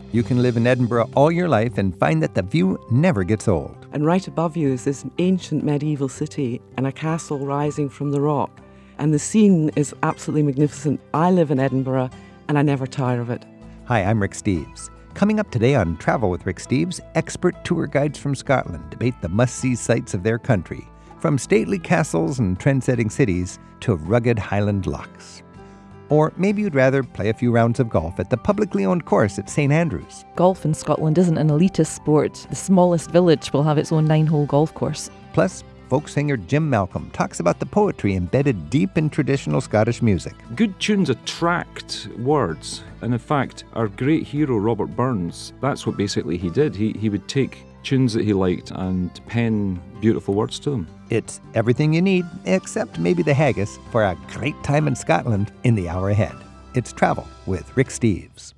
You can live in Edinburgh all your life and find that the view never gets old. And right above you is this ancient medieval city and a castle rising from the rock. And the scene is absolutely magnificent. I live in Edinburgh and I never tire of it. Hi, I'm Rick Steves. Coming up today on Travel with Rick Steves, expert tour guides from Scotland debate the must-see sights of their country, from stately castles and trend-setting cities to rugged Highland lochs. Or maybe you'd rather play a few rounds of golf at the publicly owned course at St Andrews. Golf in Scotland isn't an elitist sport. The smallest village will have its own 9-hole golf course. Plus, folk singer Jim Malcolm talks about the poetry embedded deep in traditional Scottish music. Good tunes attract words. And in fact, our great hero, Robert Burns, that's what basically he did. He would take tunes that he liked and pen beautiful words to them. It's everything you need, except maybe the haggis, for a great time in Scotland in the hour ahead. It's Travel with Rick Steves.